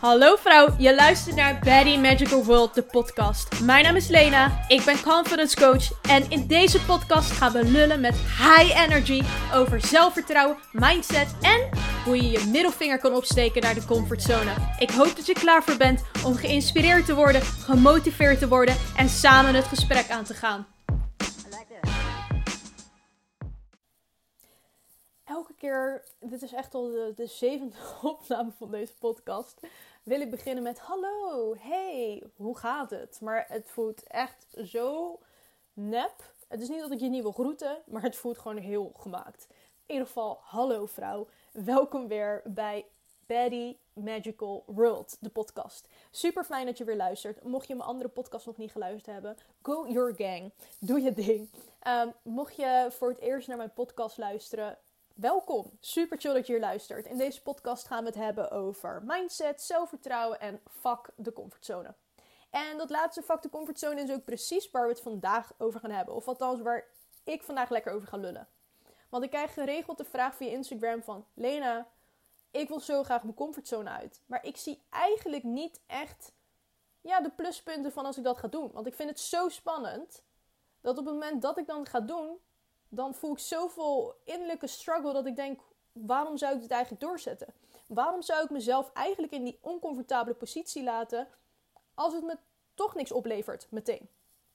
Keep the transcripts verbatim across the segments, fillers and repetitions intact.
Hallo vrouw, je luistert naar Body Magical World, de podcast. Mijn naam is Lena, ik ben confidence coach en in deze podcast gaan we lullen met high energy over zelfvertrouwen, mindset en hoe je je middelvinger kan opsteken naar de comfortzone. Ik hoop dat je klaar voor bent om geïnspireerd te worden, gemotiveerd te worden en samen het gesprek aan te gaan. Elke keer, dit is echt al de, de zevende opname van deze podcast, wil ik beginnen met hallo, hey, hoe gaat het? Maar het voelt echt zo nep. Het is niet dat ik je niet wil groeten, maar het voelt gewoon heel gemaakt. In ieder geval, hallo vrouw, welkom weer bij Body Magical World, de podcast. Super fijn dat je weer luistert. Mocht je mijn andere podcast nog niet geluisterd hebben, go your gang, doe je ding. Um, mocht je voor het eerst naar mijn podcast luisteren, welkom, super chill dat je hier luistert. In deze podcast gaan we het hebben over mindset, zelfvertrouwen en fuck de comfortzone. En dat laatste fuck de comfortzone is ook precies waar we het vandaag over gaan hebben. Of althans waar ik vandaag lekker over ga lullen. Want ik krijg geregeld de vraag via Instagram van Lena, ik wil zo graag mijn comfortzone uit. Maar ik zie eigenlijk niet echt ja, de pluspunten van als ik dat ga doen. Want ik vind het zo spannend dat op het moment dat ik dan ga doen, dan voel ik zoveel innerlijke struggle dat ik denk, waarom zou ik dit eigenlijk doorzetten? Waarom zou ik mezelf eigenlijk in die oncomfortabele positie laten als het me toch niks oplevert meteen?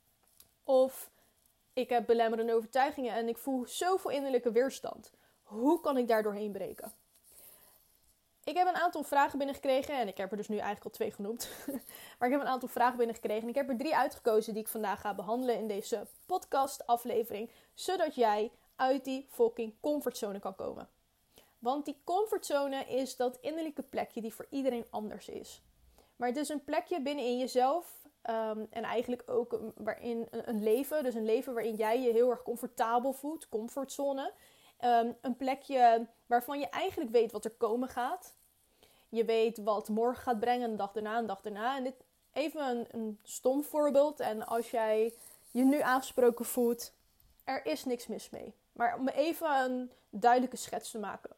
Of ik heb belemmerende overtuigingen en ik voel zoveel innerlijke weerstand. Hoe kan ik daar doorheen breken? Ik heb een aantal vragen binnengekregen en ik heb er dus nu eigenlijk al twee genoemd. Maar ik heb een aantal vragen binnengekregen en ik heb er drie uitgekozen die ik vandaag ga behandelen in deze podcast aflevering. Zodat jij uit die fucking comfortzone kan komen. Want die comfortzone is dat innerlijke plekje die voor iedereen anders is. Maar het is een plekje binnenin jezelf um, en eigenlijk ook waarin een, een leven. Dus een leven waarin jij je heel erg comfortabel voelt, comfortzone. Um, een plekje waarvan je eigenlijk weet wat er komen gaat. Je weet wat morgen gaat brengen, een dag daarna, een dag daarna. En dit even een, een stom voorbeeld. En als jij je nu aangesproken voelt, er is niks mis mee. Maar om even een duidelijke schets te maken.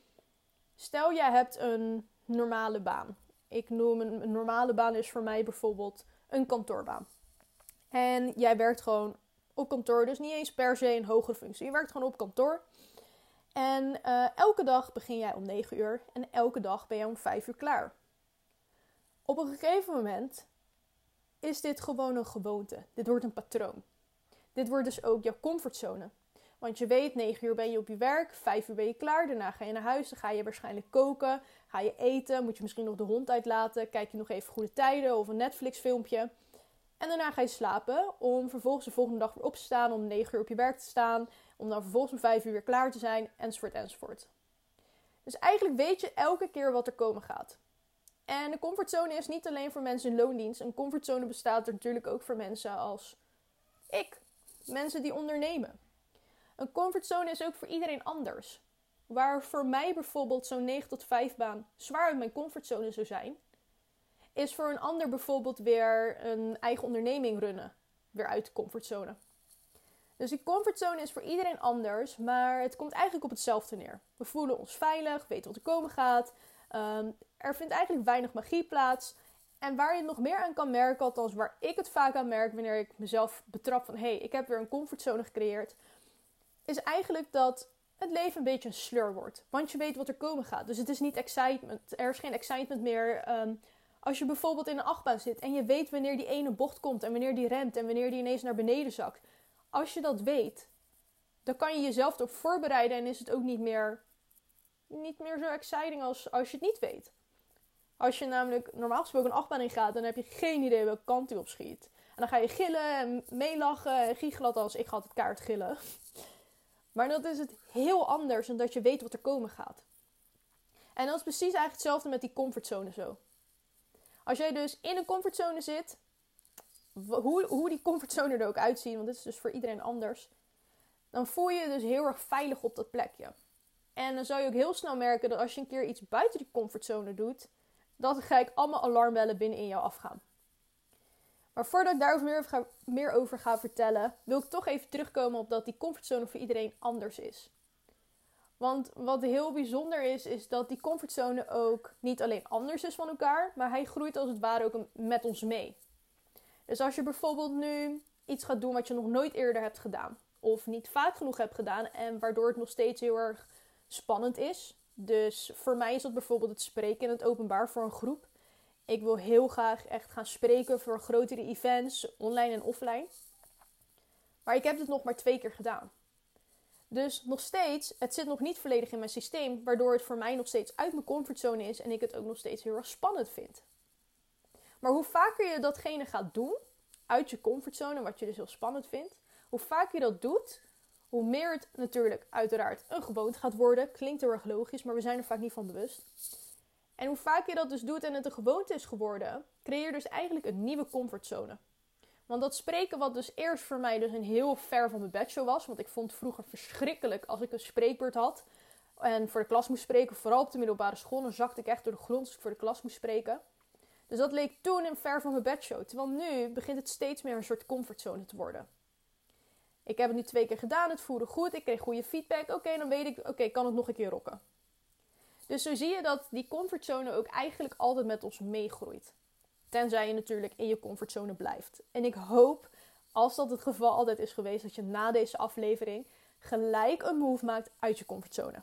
Stel, jij hebt een normale baan. Ik noem een, een normale baan is voor mij bijvoorbeeld een kantoorbaan. En jij werkt gewoon op kantoor, dus niet eens per se een hogere functie. Je werkt gewoon op kantoor. En uh, elke dag begin jij om negen uur en elke dag ben jij om vijf uur klaar. Op een gegeven moment is dit gewoon een gewoonte. Dit wordt een patroon. Dit wordt dus ook jouw comfortzone. Want je weet, negen uur ben je op je werk, vijf uur ben je klaar. Daarna ga je naar huis, dan ga je waarschijnlijk koken, ga je eten. Moet je misschien nog de hond uitlaten, kijk je nog even Goede Tijden of een Netflix filmpje. En daarna ga je slapen om vervolgens de volgende dag weer op te staan, om negen uur op je werk te staan. Om dan vervolgens om vijf uur weer klaar te zijn, enzovoort, enzovoort. Dus eigenlijk weet je elke keer wat er komen gaat. En de comfortzone is niet alleen voor mensen in loondienst. Een comfortzone bestaat er natuurlijk ook voor mensen als ik. Mensen die ondernemen. Een comfortzone is ook voor iedereen anders. Waar voor mij bijvoorbeeld zo'n negen tot vijf baan zwaar uit mijn comfortzone zou zijn, is voor een ander bijvoorbeeld weer een eigen onderneming runnen. Weer uit de comfortzone. Dus die comfortzone is voor iedereen anders, maar het komt eigenlijk op hetzelfde neer. We voelen ons veilig, weten wat er komen gaat. Um, er vindt eigenlijk weinig magie plaats. En waar je het nog meer aan kan merken, althans waar ik het vaak aan merk wanneer ik mezelf betrap van hé, hey, ik heb weer een comfortzone gecreëerd, is eigenlijk dat het leven een beetje een slur wordt. Want je weet wat er komen gaat. Dus het is niet excitement. Er is geen excitement meer. Um, als je bijvoorbeeld in een achtbaan zit en je weet wanneer die ene bocht komt en wanneer die remt en wanneer die ineens naar beneden zakt. Als je dat weet, dan kan je jezelf erop voorbereiden en is het ook niet meer, niet meer zo exciting als als je het niet weet. Als je namelijk normaal gesproken een achtbaan in gaat, dan heb je geen idee welke kant die op schiet. En dan ga je gillen en meelachen en giechelen, als ik ga altijd kaart gillen. Maar dat is het heel anders dan dat je weet wat er komen gaat. En dat is precies eigenlijk hetzelfde met die comfortzone zo. Als jij dus in een comfortzone zit, Hoe, hoe die comfortzone er ook uitziet, want dit is dus voor iedereen anders, dan voel je je dus heel erg veilig op dat plekje. En dan zou je ook heel snel merken dat als je een keer iets buiten die comfortzone doet, dat er gelijk allemaal alarmbellen binnen in jou afgaan. Maar voordat ik daarover meer over, ga, meer over ga vertellen, wil ik toch even terugkomen op dat die comfortzone voor iedereen anders is. Want wat heel bijzonder is, is dat die comfortzone ook niet alleen anders is van elkaar, maar hij groeit als het ware ook met ons mee. Dus als je bijvoorbeeld nu iets gaat doen wat je nog nooit eerder hebt gedaan, of niet vaak genoeg hebt gedaan en waardoor het nog steeds heel erg spannend is. Dus voor mij is dat bijvoorbeeld het spreken in het openbaar voor een groep. Ik wil heel graag echt gaan spreken voor grotere events, online en offline. Maar ik heb het nog maar twee keer gedaan. Dus nog steeds, het zit nog niet volledig in mijn systeem, waardoor het voor mij nog steeds uit mijn comfortzone is en ik het ook nog steeds heel erg spannend vind. Maar hoe vaker je datgene gaat doen, uit je comfortzone, wat je dus heel spannend vindt, hoe vaker je dat doet, hoe meer het natuurlijk uiteraard een gewoonte gaat worden. Klinkt heel erg logisch, maar we zijn er vaak niet van bewust. En hoe vaker je dat dus doet en het een gewoonte is geworden, creëer je dus eigenlijk een nieuwe comfortzone. Want dat spreken wat dus eerst voor mij dus een heel ver van mijn bedshow was. Want ik vond het vroeger verschrikkelijk als ik een spreekbeurt had. En voor de klas moest spreken, vooral op de middelbare school. Dan zakte ik echt door de grond als ik voor de klas moest spreken. Dus dat leek toen een ver van mijn bedshow. Terwijl nu begint het steeds meer een soort comfortzone te worden. Ik heb het nu twee keer gedaan, het voelde goed, ik kreeg goede feedback. Oké, okay, dan weet ik, oké, okay, kan het nog een keer rocken. Dus zo zie je dat die comfortzone ook eigenlijk altijd met ons meegroeit. Tenzij je natuurlijk in je comfortzone blijft. En ik hoop, als dat het geval altijd is geweest, dat je na deze aflevering gelijk een move maakt uit je comfortzone.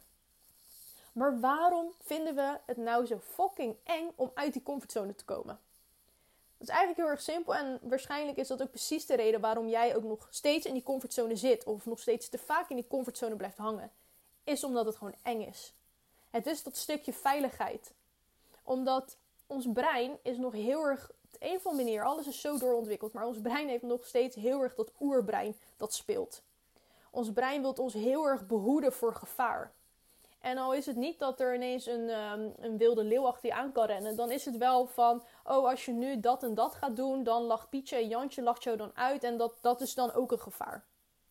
Maar waarom vinden we het nou zo fucking eng om uit die comfortzone te komen? Dat is eigenlijk heel erg simpel en waarschijnlijk is dat ook precies de reden waarom jij ook nog steeds in die comfortzone zit of nog steeds te vaak in die comfortzone blijft hangen. Is omdat het gewoon eng is. Het is dat stukje veiligheid. Omdat ons brein is nog heel erg, op een of andere manier, alles is zo doorontwikkeld, maar ons brein heeft nog steeds heel erg dat oerbrein dat speelt. Ons brein wil ons heel erg behoeden voor gevaar. En al is het niet dat er ineens een, um, een wilde leeuw achter je aan kan rennen, dan is het wel van, oh, als je nu dat en dat gaat doen, dan lacht Pietje en Jantje lacht jou dan uit en dat, dat is dan ook een gevaar.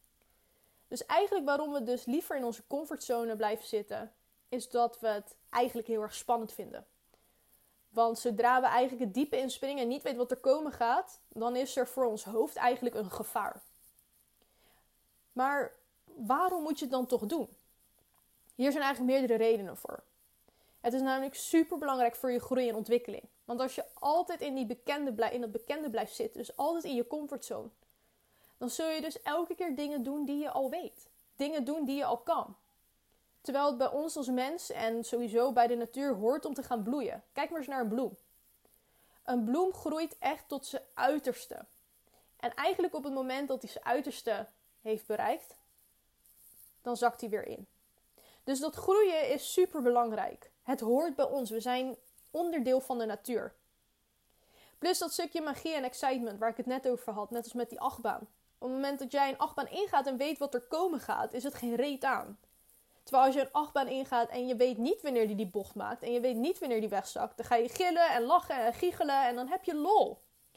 Dus eigenlijk waarom we dus liever in onze comfortzone blijven zitten, is dat we het eigenlijk heel erg spannend vinden. Want zodra we eigenlijk het diepe inspringen en niet weten wat er komen gaat, dan is er voor ons hoofd eigenlijk een gevaar. Maar waarom moet je het dan toch doen? Hier zijn eigenlijk meerdere redenen voor. Het is namelijk super belangrijk voor je groei en ontwikkeling. Want als je altijd in, die bekende blij, in dat bekende blijft zitten, dus altijd in je comfortzone, dan zul je dus elke keer dingen doen die je al weet. Dingen doen die je al kan. Terwijl het bij ons als mens en sowieso bij de natuur hoort om te gaan bloeien. Kijk maar eens naar een bloem. Een bloem groeit echt tot zijn uiterste. En eigenlijk op het moment dat hij zijn uiterste heeft bereikt, dan zakt hij weer in. Dus dat groeien is super belangrijk. Het hoort bij ons. We zijn onderdeel van de natuur. Plus dat stukje magie en excitement waar ik het net over had. Net als met die achtbaan. Op het moment dat jij een achtbaan ingaat en weet wat er komen gaat, is het geen reet aan. Terwijl als je een achtbaan ingaat en je weet niet wanneer die die bocht maakt. En je weet niet wanneer die wegzakt. Dan ga je gillen en lachen en giechelen en dan heb je lol.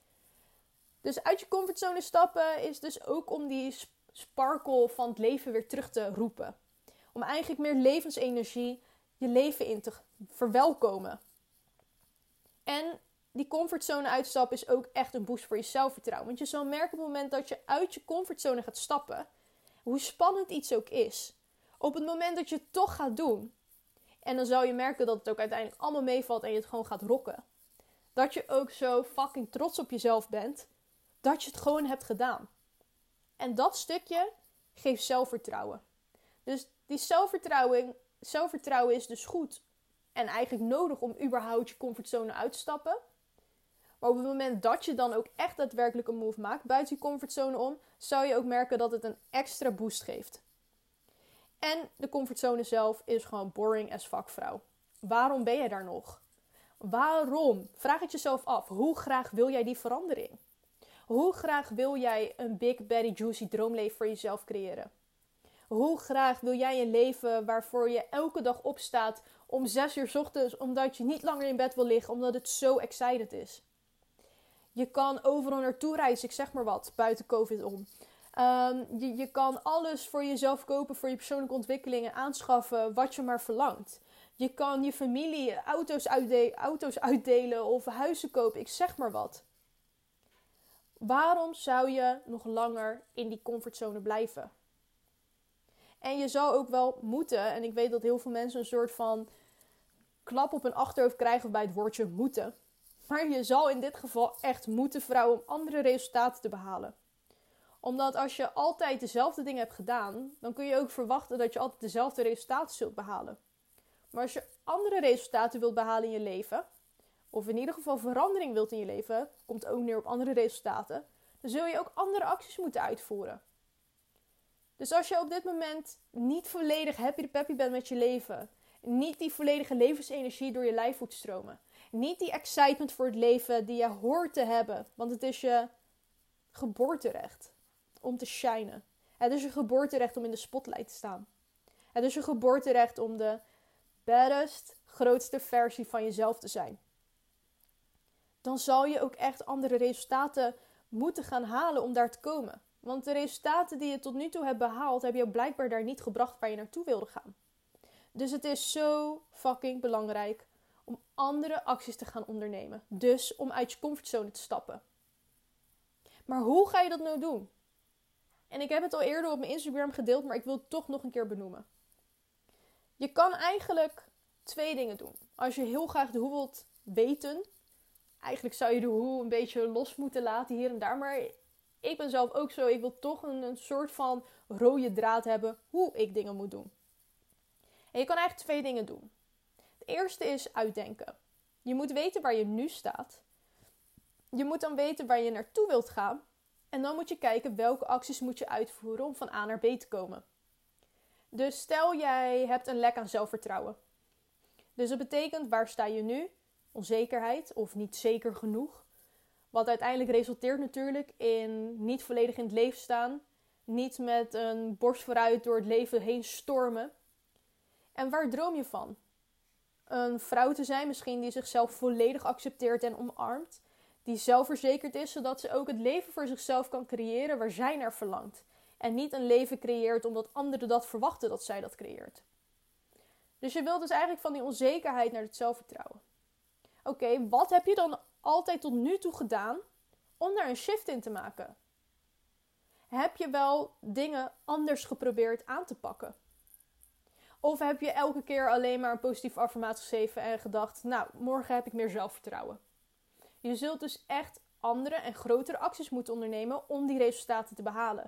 Dus uit je comfortzone stappen is dus ook om die sparkle van het leven weer terug te roepen. Om eigenlijk meer levensenergie je leven in te verwelkomen. En die comfortzone uitstappen is ook echt een boost voor je zelfvertrouwen. Want je zal merken op het moment dat je uit je comfortzone gaat stappen, hoe spannend iets ook is. Op het moment dat je het toch gaat doen, en dan zal je merken dat het ook uiteindelijk allemaal meevalt en je het gewoon gaat rocken. Dat je ook zo fucking trots op jezelf bent, dat je het gewoon hebt gedaan. En dat stukje geeft zelfvertrouwen. Dus die zelfvertrouwen, zelfvertrouwen is dus goed en eigenlijk nodig om überhaupt je comfortzone uit te stappen. Maar op het moment dat je dan ook echt daadwerkelijk een move maakt buiten je comfortzone om, zou je ook merken dat het een extra boost geeft. En de comfortzone zelf is gewoon boring as fuck, vrouw. Waarom ben jij daar nog? Waarom? Vraag het jezelf af. Hoe graag wil jij die verandering? Hoe graag wil jij een big, baddy, juicy droomleven voor jezelf creëren? Hoe graag wil jij een leven waarvoor je elke dag opstaat om zes uur 's ochtends, omdat je niet langer in bed wil liggen, omdat het zo excited is? Je kan overal naartoe reizen, ik zeg maar wat, buiten COVID om. Um, je, je kan alles voor jezelf kopen, voor je persoonlijke ontwikkelingen aanschaffen, wat je maar verlangt. Je kan je familie auto's, uitde- auto's uitdelen of huizen kopen, ik zeg maar wat. Waarom zou je nog langer in die comfortzone blijven? En je zou ook wel moeten, en ik weet dat heel veel mensen een soort van klap op hun achterhoofd krijgen bij het woordje moeten. Maar je zal in dit geval echt moeten, vrouw, om andere resultaten te behalen. Omdat als je altijd dezelfde dingen hebt gedaan, dan kun je ook verwachten dat je altijd dezelfde resultaten zult behalen. Maar als je andere resultaten wilt behalen in je leven, of in ieder geval verandering wilt in je leven, komt ook neer op andere resultaten, dan zul je ook andere acties moeten uitvoeren. Dus als je op dit moment niet volledig happy de peppy bent met je leven, niet die volledige levensenergie door je lijf voelt stromen, niet die excitement voor het leven die je hoort te hebben, want het is je geboorterecht om te shinen. Het is je geboorterecht om in de spotlight te staan. Het is je geboorterecht om de baddest, grootste versie van jezelf te zijn. Dan zal je ook echt andere resultaten moeten gaan halen om daar te komen. Want de resultaten die je tot nu toe hebt behaald, heb je ook blijkbaar daar niet gebracht waar je naartoe wilde gaan. Dus het is zo fucking belangrijk om andere acties te gaan ondernemen. Dus om uit je comfortzone te stappen. Maar hoe ga je dat nou doen? En ik heb het al eerder op mijn Instagram gedeeld, maar ik wil het toch nog een keer benoemen. Je kan eigenlijk twee dingen doen. Als je heel graag de hoe wilt weten. Eigenlijk zou je de hoe een beetje los moeten laten hier en daar. Maar ik ben zelf ook zo. Ik wil toch een, een soort van rode draad hebben hoe ik dingen moet doen. En je kan eigenlijk twee dingen doen. Het eerste is uitdenken. Je moet weten waar je nu staat. Je moet dan weten waar je naartoe wilt gaan. En dan moet je kijken welke acties moet je uitvoeren om van A naar B te komen. Dus stel jij hebt een lek aan zelfvertrouwen. Dus dat betekent waar sta je nu? Onzekerheid of niet zeker genoeg. Wat uiteindelijk resulteert natuurlijk in niet volledig in het leven staan. Niet met een borst vooruit door het leven heen stormen. En waar droom je van? Een vrouw te zijn misschien die zichzelf volledig accepteert en omarmt. Die zelfverzekerd is zodat ze ook het leven voor zichzelf kan creëren waar zij naar verlangt. En niet een leven creëert omdat anderen dat verwachten dat zij dat creëert. Dus je wilt dus eigenlijk van die onzekerheid naar het zelfvertrouwen. Oké, okay, wat heb je dan altijd tot nu toe gedaan om daar een shift in te maken? Heb je wel dingen anders geprobeerd aan te pakken? Of heb je elke keer alleen maar een positieve affirmatie geschreven en gedacht, nou, morgen heb ik meer zelfvertrouwen. Je zult dus echt andere en grotere acties moeten ondernemen om die resultaten te behalen.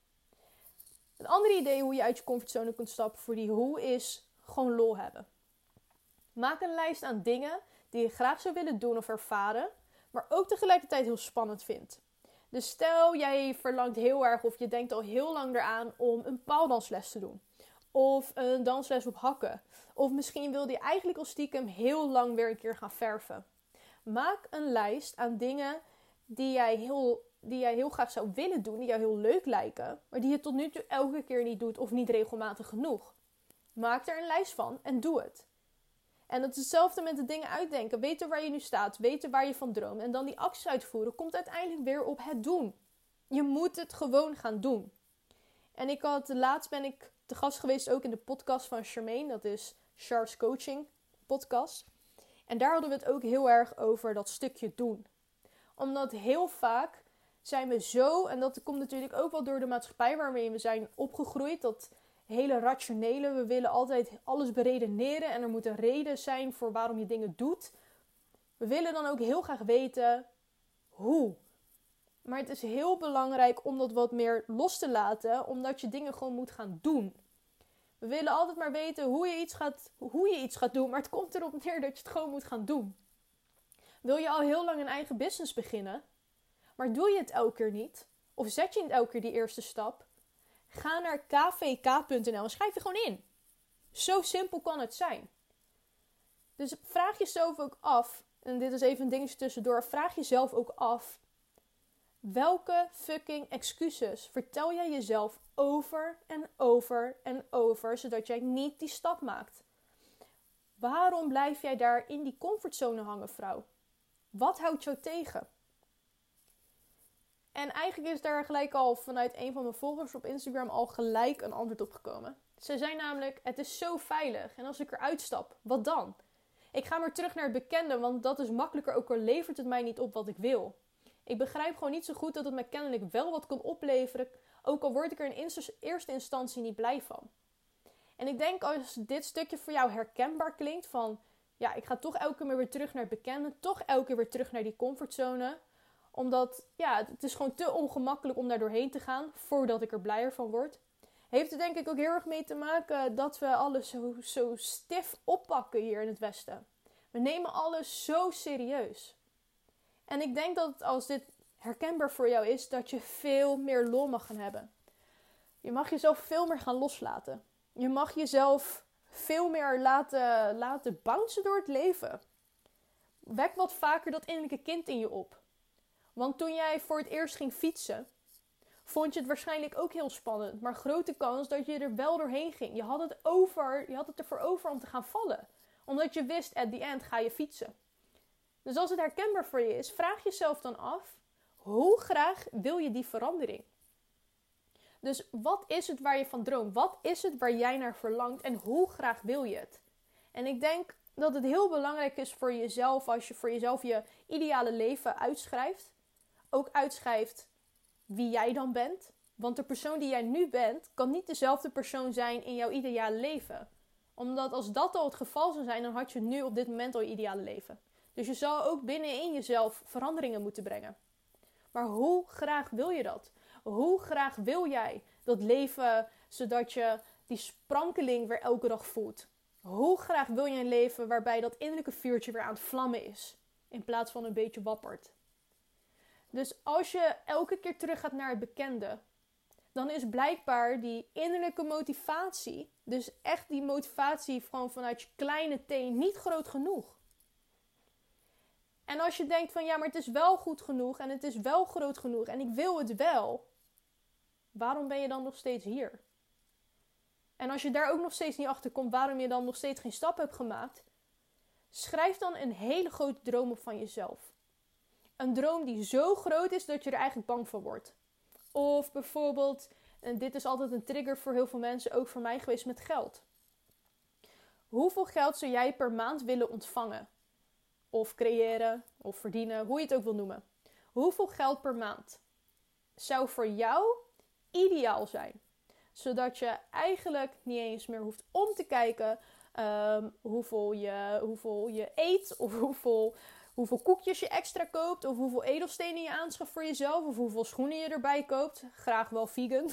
Een ander idee hoe je uit je comfortzone kunt stappen voor die hoe is gewoon lol hebben. Maak een lijst aan dingen die je graag zou willen doen of ervaren, maar ook tegelijkertijd heel spannend vindt. Dus stel jij verlangt heel erg of je denkt al heel lang eraan om een paaldansles te doen. Of een dansles op hakken. Of misschien wilde je eigenlijk al stiekem heel lang weer een keer gaan verven. Maak een lijst aan dingen die jij heel, die jij heel graag zou willen doen. Die jou heel leuk lijken. Maar die je tot nu toe elke keer niet doet of niet regelmatig genoeg. Maak er een lijst van en doe het. En dat is hetzelfde met de dingen uitdenken. Weten waar je nu staat. Weten waar je van droomt. En dan die acties uitvoeren. Komt uiteindelijk weer op het doen. Je moet het gewoon gaan doen. En ik had, laatst ben ik te gast geweest ook in de podcast van Charmaine. Dat is Char's Coaching podcast. En daar hadden we het ook heel erg over dat stukje doen. Omdat heel vaak zijn we zo, en dat komt natuurlijk ook wel door de maatschappij waarmee we zijn opgegroeid. Dat hele rationele, we willen altijd alles beredeneren en er moet een reden zijn voor waarom je dingen doet. We willen dan ook heel graag weten hoe. Maar het is heel belangrijk om dat wat meer los te laten, omdat je dingen gewoon moet gaan doen. We willen altijd maar weten hoe je iets gaat, hoe je iets gaat doen, maar het komt erop neer dat je het gewoon moet gaan doen. Wil je al heel lang een eigen business beginnen, maar doe je het elke keer niet? Of zet je niet elke keer die eerste stap? Ga naar k v k punt n l en schrijf je gewoon in. Zo simpel kan het zijn. Dus vraag jezelf ook af, en dit is even een dingetje tussendoor, vraag jezelf ook af, welke fucking excuses vertel jij jezelf over en over en over, zodat jij niet die stap maakt? Waarom blijf jij daar in die comfortzone hangen, vrouw? Wat houdt jou tegen? En eigenlijk is daar gelijk al vanuit een van mijn volgers op Instagram al gelijk een antwoord op gekomen. Ze zei namelijk, het is zo veilig. En als ik eruit stap, wat dan? Ik ga maar terug naar het bekende, want dat is makkelijker, ook al levert het mij niet op wat ik wil. Ik begrijp gewoon niet zo goed dat het mij kennelijk wel wat kan opleveren, ook al word ik er in eerste instantie niet blij van. En ik denk als dit stukje voor jou herkenbaar klinkt van... ja, ik ga toch elke keer weer terug naar het bekende. Toch elke keer weer terug naar die comfortzone. Omdat, ja, het is gewoon te ongemakkelijk om daar doorheen te gaan. Voordat ik er blijer van word. Heeft er denk ik ook heel erg mee te maken dat we alles zo, zo stif oppakken hier in het Westen. We nemen alles zo serieus. En ik denk dat als dit herkenbaar voor jou is, dat je veel meer lol mag gaan hebben. Je mag jezelf veel meer gaan loslaten. Je mag jezelf veel meer laten, laten bouncen door het leven. Wek wat vaker dat innerlijke kind in je op. Want toen jij voor het eerst ging fietsen, vond je het waarschijnlijk ook heel spannend. Maar grote kans dat je er wel doorheen ging. Je had het, over, je had het ervoor over om te gaan vallen. Omdat je wist, at the end ga je fietsen. Dus als het herkenbaar voor je is, vraag jezelf dan af, hoe graag wil je die verandering? Dus wat is het waar je van droomt? Wat is het waar jij naar verlangt? En hoe graag wil je het? En ik denk dat het heel belangrijk is voor jezelf, als je voor jezelf je ideale leven uitschrijft. Ook uitschrijft wie jij dan bent. Want de persoon die jij nu bent, kan niet dezelfde persoon zijn in jouw ideale leven. Omdat als dat al het geval zou zijn, dan had je nu op dit moment al je ideale leven. Dus je zal ook binnenin jezelf veranderingen moeten brengen. Maar hoe graag wil je dat? Hoe graag wil jij dat leven zodat je die sprankeling weer elke dag voelt? Hoe graag wil je een leven waarbij dat innerlijke vuurtje weer aan het vlammen is? In plaats van een beetje wappert. Dus als je elke keer terug gaat naar het bekende, dan is blijkbaar die innerlijke motivatie, dus echt die motivatie gewoon vanuit je kleine teen, niet groot genoeg. En als je denkt van ja, maar het is wel goed genoeg en het is wel groot genoeg en ik wil het wel, waarom ben je dan nog steeds hier? En als je daar ook nog steeds niet achter komt waarom je dan nog steeds geen stap hebt gemaakt, schrijf dan een hele grote droom op van jezelf. Een droom die zo groot is dat je er eigenlijk bang voor wordt. Of bijvoorbeeld, en dit is altijd een trigger voor heel veel mensen, ook voor mij geweest met geld. Hoeveel geld zou jij per maand willen ontvangen? Of creëren, of verdienen, hoe je het ook wil noemen. Hoeveel geld per maand zou voor jou ideaal zijn? Zodat je eigenlijk niet eens meer hoeft om te kijken um, hoeveel, je, hoeveel je eet. Of hoeveel, hoeveel koekjes je extra koopt. Of hoeveel edelstenen je aanschaft voor jezelf. Of hoeveel schoenen je erbij koopt. Graag wel vegan.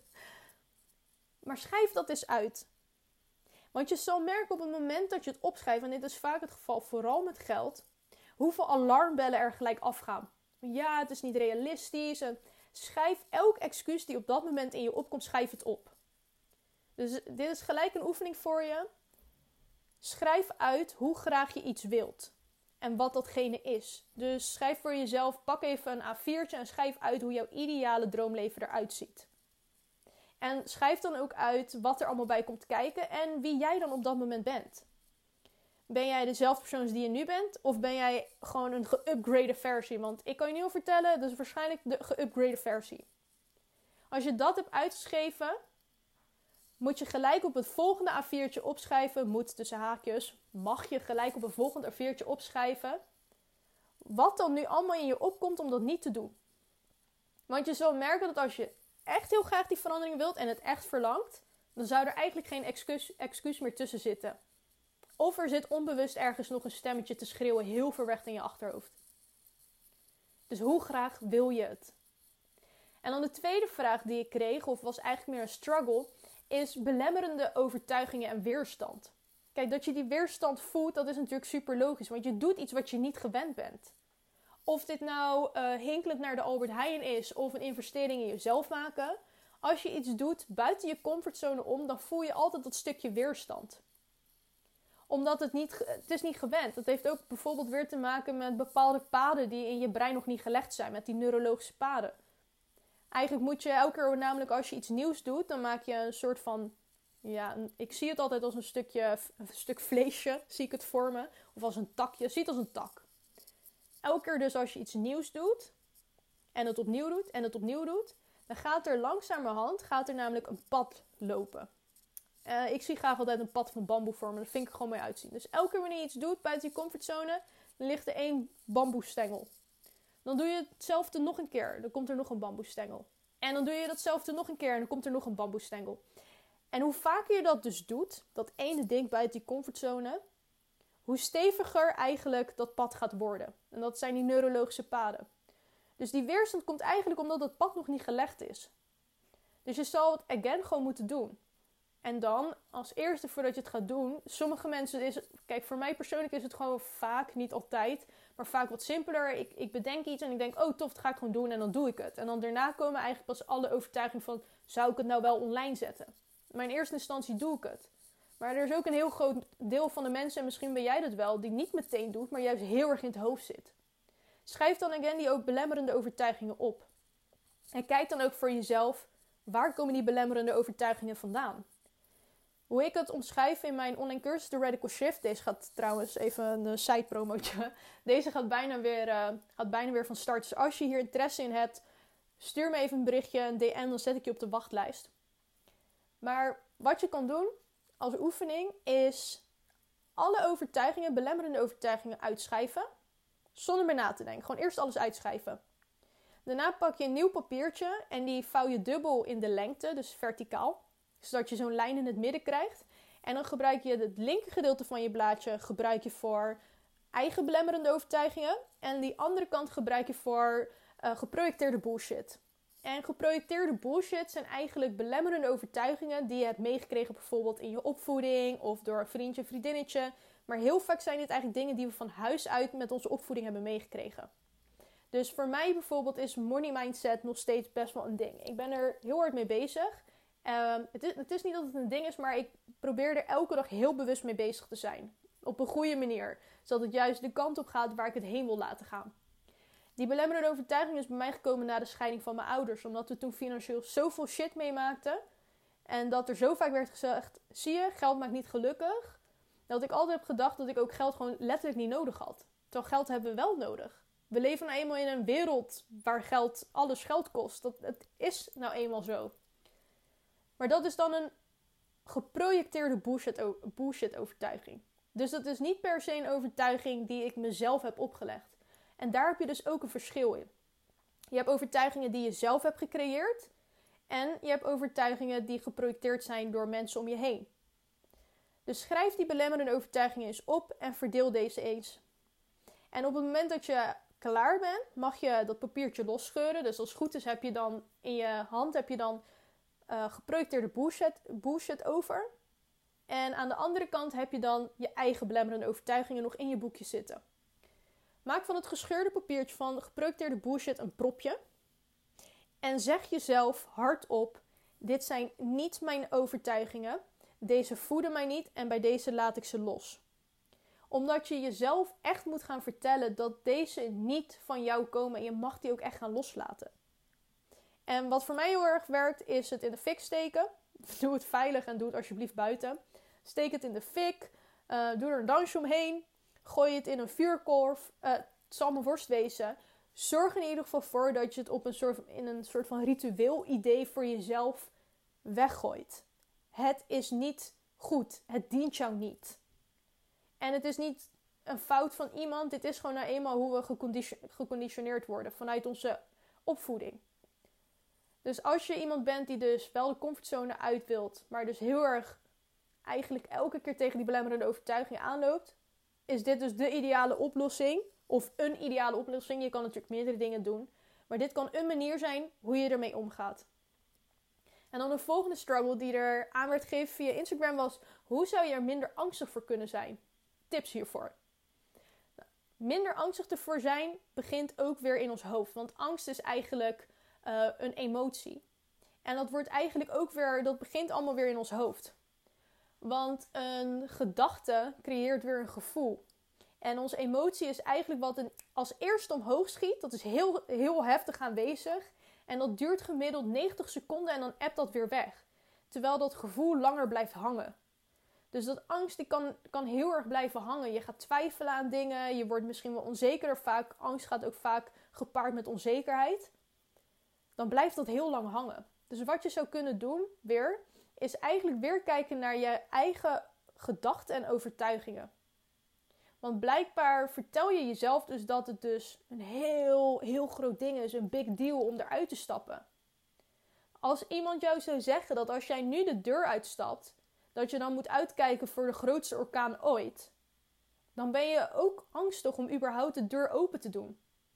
Maar schrijf dat eens uit. Want je zal merken op het moment dat je het opschrijft, en dit is vaak het geval, vooral met geld, hoeveel alarmbellen er gelijk afgaan. Ja, het is niet realistisch. En schrijf elk excuus die op dat moment in je opkomt, schrijf het op. Dus dit is gelijk een oefening voor je. Schrijf uit hoe graag je iets wilt. En wat datgene is. Dus schrijf voor jezelf, pak even een A viertje en schrijf uit hoe jouw ideale droomleven eruit ziet. En schrijf dan ook uit wat er allemaal bij komt kijken en wie jij dan op dat moment bent. Ben jij dezelfde persoon als die je nu bent? Of ben jij gewoon een geüpgrade versie? Want ik kan je niet al vertellen, dat is waarschijnlijk de geüpgrade versie. Als je dat hebt uitgeschreven, moet je gelijk op het volgende A viertje opschrijven. Moet tussen haakjes, mag je gelijk op het volgende A viertje opschrijven. Wat dan nu allemaal in je opkomt om dat niet te doen. Want je zal merken dat als je echt heel graag die verandering wilt en het echt verlangt, dan zou er eigenlijk geen excuus, excuus meer tussen zitten. Of er zit onbewust ergens nog een stemmetje te schreeuwen heel ver weg in je achterhoofd. Dus hoe graag wil je het? En dan de tweede vraag die ik kreeg, of was eigenlijk meer een struggle, is belemmerende overtuigingen en weerstand. Kijk, dat je die weerstand voelt, dat is natuurlijk super logisch, want je doet iets wat je niet gewend bent. Of dit nou uh, hinkelend naar de Albert Heijn is of een investering in jezelf maken. Als je iets doet buiten je comfortzone om, dan voel je altijd dat stukje weerstand. Omdat het niet, het is niet gewend. Dat heeft ook bijvoorbeeld weer te maken met bepaalde paden die in je brein nog niet gelegd zijn. Met die neurologische paden. Eigenlijk moet je elke keer, namelijk als je iets nieuws doet, dan maak je een soort van, ja, ik zie het altijd als een stukje, een stuk vleesje, zie ik het voor me. Of als een takje, zie het als een tak. Elke keer dus als je iets nieuws doet, en het opnieuw doet, en het opnieuw doet, dan gaat er langzamerhand, gaat er namelijk een pad lopen. Uh, ik zie graag altijd een pad van bamboe vormen, dat vind ik er gewoon mooi uitzien. Dus elke keer wanneer je iets doet buiten je comfortzone, dan ligt er één bamboestengel. Dan doe je hetzelfde nog een keer, dan komt er nog een bamboestengel. En dan doe je datzelfde nog een keer en dan komt er nog een bamboestengel. En hoe vaker je dat dus doet, dat ene ding buiten die comfortzone, hoe steviger eigenlijk dat pad gaat worden. En dat zijn die neurologische paden. Dus die weerstand komt eigenlijk omdat dat pad nog niet gelegd is. Dus je zal het again gewoon moeten doen. En dan, als eerste voordat je het gaat doen, sommige mensen is het, kijk, voor mij persoonlijk is het gewoon vaak, niet altijd, maar vaak wat simpeler. Ik, ik bedenk iets en ik denk, oh tof, dat ga ik gewoon doen en dan doe ik het. En dan daarna komen eigenlijk pas alle overtuigingen van, zou ik het nou wel online zetten? Maar in eerste instantie doe ik het. Maar er is ook een heel groot deel van de mensen, en misschien ben jij dat wel, die niet meteen doet, maar juist heel erg in het hoofd zit. Schrijf dan again die ook belemmerende overtuigingen op. En kijk dan ook voor jezelf, waar komen die belemmerende overtuigingen vandaan? Hoe ik het omschrijf in mijn online cursus, de Radical Shift. Deze gaat trouwens even een side promotje. Deze gaat bijna weer, uh, gaat bijna weer van start. Dus als je hier interesse in hebt, stuur me even een berichtje, een D M, dan zet ik je op de wachtlijst. Maar wat je kan doen als oefening is alle overtuigingen, belemmerende overtuigingen uitschrijven. Zonder meer na te denken. Gewoon eerst alles uitschrijven. Daarna pak je een nieuw papiertje en die vouw je dubbel in de lengte, dus verticaal. Zodat je zo'n lijn in het midden krijgt. En dan gebruik je het linker gedeelte van je blaadje gebruik je voor eigen belemmerende overtuigingen. En die andere kant gebruik je voor uh, geprojecteerde bullshit. En geprojecteerde bullshit zijn eigenlijk belemmerende overtuigingen die je hebt meegekregen bijvoorbeeld in je opvoeding of door een vriendje, vriendinnetje. Maar heel vaak zijn dit eigenlijk dingen die we van huis uit met onze opvoeding hebben meegekregen. Dus voor mij bijvoorbeeld is money mindset nog steeds best wel een ding. Ik ben er heel hard mee bezig. Um, het, is, het is niet dat het een ding is, maar ik probeer er elke dag heel bewust mee bezig te zijn. Op een goede manier. Zodat het juist de kant op gaat waar ik het heen wil laten gaan. Die belemmerende overtuiging is bij mij gekomen na de scheiding van mijn ouders. Omdat we toen financieel zoveel shit meemaakten. En dat er zo vaak werd gezegd, zie je, geld maakt niet gelukkig. Dat ik altijd heb gedacht dat ik ook geld gewoon letterlijk niet nodig had. Terwijl geld hebben we wel nodig. We leven nou eenmaal in een wereld waar geld, alles geld kost. Dat, het is nou eenmaal zo. Maar dat is dan een geprojecteerde bullshit, bullshit overtuiging. Dus dat is niet per se een overtuiging die ik mezelf heb opgelegd. En daar heb je dus ook een verschil in. Je hebt overtuigingen die je zelf hebt gecreëerd. En je hebt overtuigingen die geprojecteerd zijn door mensen om je heen. Dus schrijf die belemmerende overtuigingen eens op en verdeel deze eens. En op het moment dat je klaar bent, mag je dat papiertje losscheuren. Dus als het goed is heb je dan in je hand heb je dan uh, geprojecteerde bullshit, bullshit over. En aan de andere kant heb je dan je eigen belemmerende overtuigingen nog in je boekje zitten. Maak van het gescheurde papiertje van geprojecteerde bullshit een propje. En zeg jezelf hardop, dit zijn niet mijn overtuigingen. Deze voeden mij niet en bij deze laat ik ze los. Omdat je jezelf echt moet gaan vertellen dat deze niet van jou komen en je mag die ook echt gaan loslaten. En wat voor mij heel erg werkt is het in de fik steken. Doe het veilig en doe het alsjeblieft buiten. Steek het in de fik, uh, doe er een dansje omheen, gooi het in een vuurkorf. Uh, het zal me worst wezen. Zorg in ieder geval voor dat je het op een soort, in een soort van ritueel idee voor jezelf weggooit. Het is niet goed. Het dient jou niet. En het is niet een fout van iemand. Dit is gewoon nou eenmaal hoe we gecondition- geconditioneerd worden vanuit onze opvoeding. Dus als je iemand bent die dus wel de comfortzone uit wilt, maar dus heel erg eigenlijk elke keer tegen die belemmerende overtuiging aanloopt, is dit dus de ideale oplossing. Of een ideale oplossing. Je kan natuurlijk meerdere dingen doen. Maar dit kan een manier zijn hoe je ermee omgaat. En dan de volgende struggle die er aan werd gegeven via Instagram was, hoe zou je er minder angstig voor kunnen zijn? Tips hiervoor. Nou, minder angstig ervoor zijn begint ook weer in ons hoofd. Want angst is eigenlijk uh, een emotie. En dat wordt eigenlijk ook weer, dat begint allemaal weer in ons hoofd. Want een gedachte creëert weer een gevoel. En onze emotie is eigenlijk wat een, als eerste omhoog schiet. Dat is heel, heel heftig aanwezig. En dat duurt gemiddeld negentig seconden en dan appt dat weer weg. Terwijl dat gevoel langer blijft hangen. Dus dat angst die kan, kan heel erg blijven hangen. Je gaat twijfelen aan dingen. Je wordt misschien wel onzekerder. Vaak, angst gaat ook vaak gepaard met onzekerheid. Dan blijft dat heel lang hangen. Dus wat je zou kunnen doen, weer, is eigenlijk weer kijken naar je eigen gedachten en overtuigingen. Want blijkbaar vertel je jezelf dus dat het dus een heel, heel groot ding is. Een big deal om eruit te stappen. Als iemand jou zou zeggen dat als jij nu de deur uitstapt, dat je dan moet uitkijken voor de grootste orkaan ooit, dan ben je ook angstig om überhaupt de deur open te doen.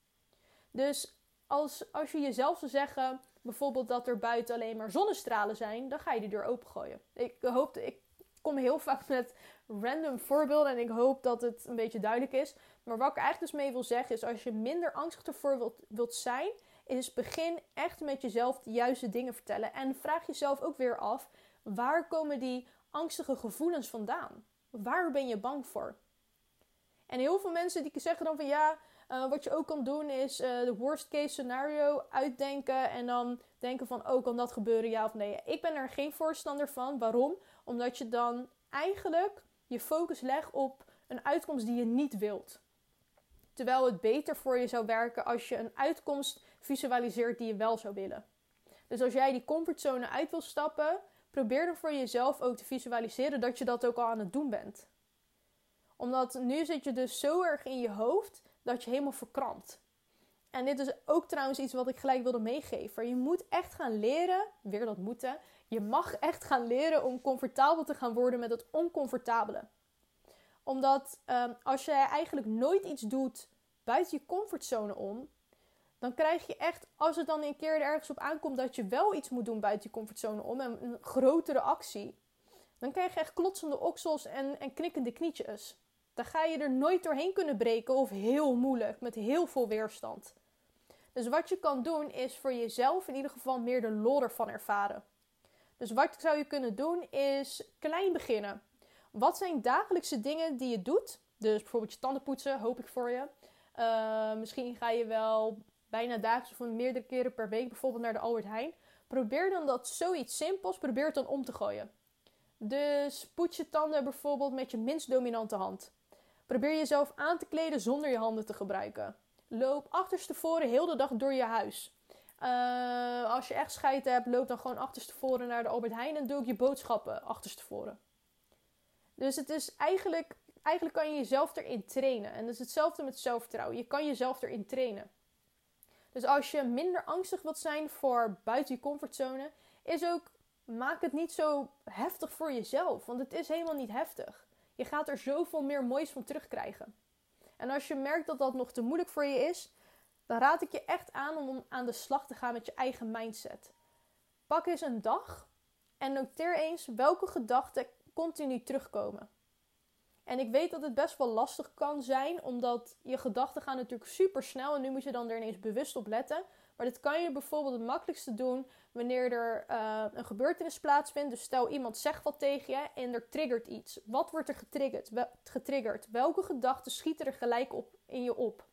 Dus als, als je jezelf zou zeggen, bijvoorbeeld dat er buiten alleen maar zonnestralen zijn, dan ga je de deur opengooien. Ik hoop, ik kom heel vaak met random voorbeelden en ik hoop dat het een beetje duidelijk is. Maar wat ik eigenlijk dus mee wil zeggen is, als je minder angstig ervoor wilt, wilt zijn, is begin echt met jezelf de juiste dingen vertellen. En vraag jezelf ook weer af, waar komen die angstige gevoelens vandaan? Waar ben je bang voor? En heel veel mensen die zeggen dan van ja, uh, wat je ook kan doen is uh, de worst case scenario uitdenken. En dan denken van, oh, kan dat gebeuren, ja of nee? Ik ben er geen voorstander van. Waarom? Omdat je dan eigenlijk je focus legt op een uitkomst die je niet wilt. Terwijl het beter voor je zou werken als je een uitkomst visualiseert die je wel zou willen. Dus als jij die comfortzone uit wil stappen, probeer dan voor jezelf ook te visualiseren dat je dat ook al aan het doen bent. Omdat nu zit je dus zo erg in je hoofd dat je helemaal verkrampt. En dit is ook trouwens iets wat ik gelijk wilde meegeven. Je moet echt gaan leren, weer dat moeten. Je mag echt gaan leren om comfortabel te gaan worden met het oncomfortabele. Omdat um, als je eigenlijk nooit iets doet buiten je comfortzone om, dan krijg je echt, als het dan een keer ergens op aankomt dat je wel iets moet doen buiten je comfortzone om, en een grotere actie, dan krijg je echt klotsende oksels en, en knikkende knietjes. Dan ga je er nooit doorheen kunnen breken of heel moeilijk, met heel veel weerstand. Dus wat je kan doen is voor jezelf in ieder geval meer de lol ervan ervaren. Dus wat zou je kunnen doen is klein beginnen. Wat zijn dagelijkse dingen die je doet? Dus bijvoorbeeld je tanden poetsen, hoop ik voor je. Uh, misschien ga je wel bijna dagelijks of meerdere keren per week bijvoorbeeld naar de Albert Heijn. Probeer dan dat zoiets simpels, probeer het dan om te gooien. Dus poets je tanden bijvoorbeeld met je minst dominante hand. Probeer jezelf aan te kleden zonder je handen te gebruiken. Loop achterstevoren heel de dag door je huis. Uh, als je echt scheid hebt, loop dan gewoon achterstevoren naar de Albert Heijn en doe ook je boodschappen achterstevoren. Dus het is eigenlijk, eigenlijk kan je jezelf erin trainen. En dat is hetzelfde met zelfvertrouwen. Je kan jezelf erin trainen. Dus als je minder angstig wilt zijn voor buiten je comfortzone, is ook, maak het niet zo heftig voor jezelf. Want het is helemaal niet heftig. Je gaat er zoveel meer moois van terugkrijgen. En als je merkt dat dat nog te moeilijk voor je is, dan raad ik je echt aan om aan de slag te gaan met je eigen mindset. Pak eens een dag en noteer eens welke gedachten continu terugkomen. En ik weet dat het best wel lastig kan zijn, omdat je gedachten gaan natuurlijk super snel en nu moet je dan er ineens bewust op letten. Maar dit kan je bijvoorbeeld het makkelijkste doen wanneer er uh, een gebeurtenis plaatsvindt. Dus stel iemand zegt wat tegen je en er triggert iets. Wat wordt er getriggerd? Wel, getriggerd? Welke gedachten schieten er gelijk op in je op?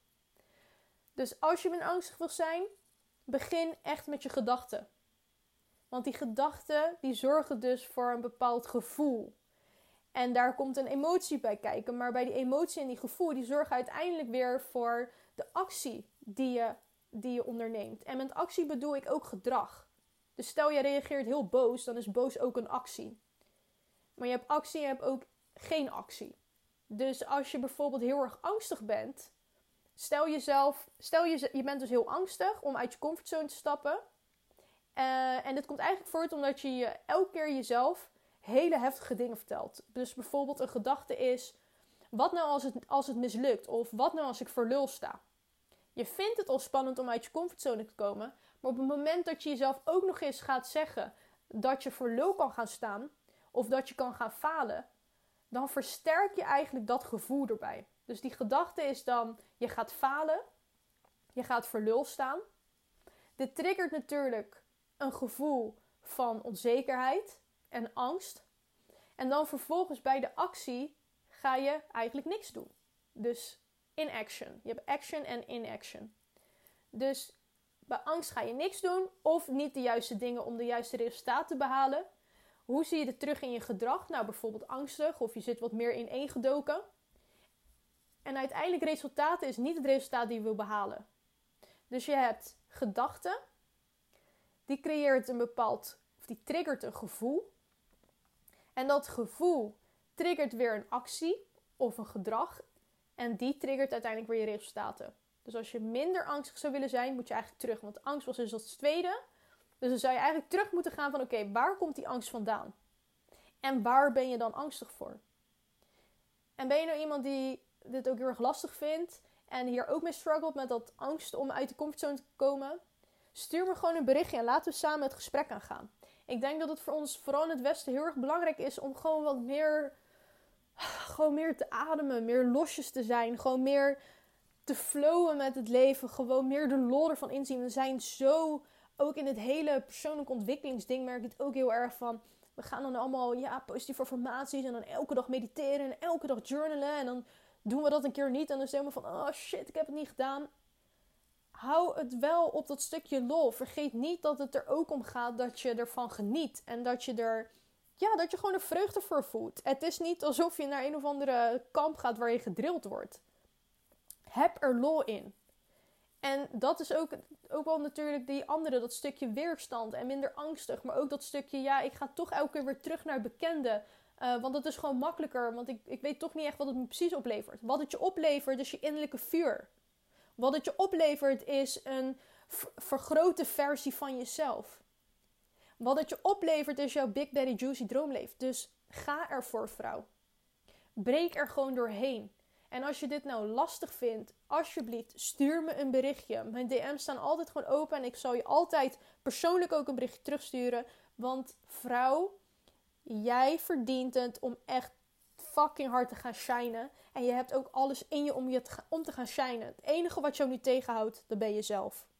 Dus als je minder angstig wil zijn, begin echt met je gedachten. Want die gedachten die zorgen dus voor een bepaald gevoel. En daar komt een emotie bij kijken. Maar bij die emotie en die gevoel, die zorgen uiteindelijk weer voor de actie die je, die je onderneemt. En met actie bedoel ik ook gedrag. Dus stel je reageert heel boos, dan is boos ook een actie. Maar je hebt actie en je hebt ook geen actie. Dus als je bijvoorbeeld heel erg angstig bent, stel jezelf, stel je, je bent dus heel angstig om uit je comfortzone te stappen. Uh, en dit komt eigenlijk voort omdat je, je elke keer jezelf hele heftige dingen vertelt. Dus bijvoorbeeld een gedachte is, wat nou als het, als het mislukt? Of wat nou als ik voor lul sta? Je vindt het al spannend om uit je comfortzone te komen. Maar op het moment dat je jezelf ook nog eens gaat zeggen dat je voor lul kan gaan staan. Of dat je kan gaan falen. Dan versterk je eigenlijk dat gevoel erbij. Dus die gedachte is dan, je gaat falen. Je gaat voor lul staan. Dit triggert natuurlijk een gevoel van onzekerheid en angst. En dan vervolgens bij de actie ga je eigenlijk niks doen. Dus inaction. Je hebt action en inaction. Dus bij angst ga je niks doen of niet de juiste dingen om de juiste resultaten te behalen. Hoe zie je dit terug in je gedrag? Nou, bijvoorbeeld angstig of je zit wat meer ineengedoken. En uiteindelijk resultaten is niet het resultaat die je wil behalen. Dus je hebt gedachten. Die creëert een bepaald, of die triggert een gevoel. En dat gevoel triggert weer een actie of een gedrag. En die triggert uiteindelijk weer je resultaten. Dus als je minder angstig zou willen zijn, moet je eigenlijk terug. Want angst was dus als tweede. Dus dan zou je eigenlijk terug moeten gaan van oké, okay, waar komt die angst vandaan? En waar ben je dan angstig voor? En ben je nou iemand die dit ook heel erg lastig vindt en hier ook mee struggelt met dat angst om uit de comfortzone te komen? Stuur me gewoon een berichtje en laten we samen het gesprek aangaan. Ik denk dat het voor ons, vooral in het Westen, heel erg belangrijk is om gewoon wat meer, gewoon meer te ademen, meer losjes te zijn, gewoon meer te flowen met het leven, gewoon meer de lol ervan inzien. We zijn zo, ook in het hele persoonlijke ontwikkelingsding merk ik het ook heel erg van, we gaan dan allemaal, ja, positieve affirmaties en dan elke dag mediteren en elke dag journalen en dan doen we dat een keer niet en dan zijn we van, oh shit, ik heb het niet gedaan. Hou het wel op dat stukje lol. Vergeet niet dat het er ook om gaat dat je ervan geniet. En dat je er, ja, dat je gewoon een vreugde voor voelt. Het is niet alsof je naar een of andere kamp gaat waar je gedrild wordt. Heb er lol in. En dat is ook, ook wel natuurlijk die andere, dat stukje weerstand en minder angstig. Maar ook dat stukje, ja, ik ga toch elke keer weer terug naar het bekende. Uh, want dat is gewoon makkelijker. Want ik, ik weet toch niet echt wat het me precies oplevert. Wat het je oplevert is je innerlijke vuur. Wat het je oplevert is een v- vergrote versie van jezelf. Wat het je oplevert is jouw Big Daddy Juicy droomleven. Dus ga ervoor, vrouw. Breek er gewoon doorheen. En als je dit nou lastig vindt, alsjeblieft, stuur me een berichtje. Mijn D M's staan altijd gewoon open en ik zal je altijd persoonlijk ook een berichtje terugsturen. Want vrouw, jij verdient het om echt fucking hard te gaan shinen. En je hebt ook alles in je om, je te, ga, om te gaan shinen. Het enige wat jou nu tegenhoudt, dat ben je zelf.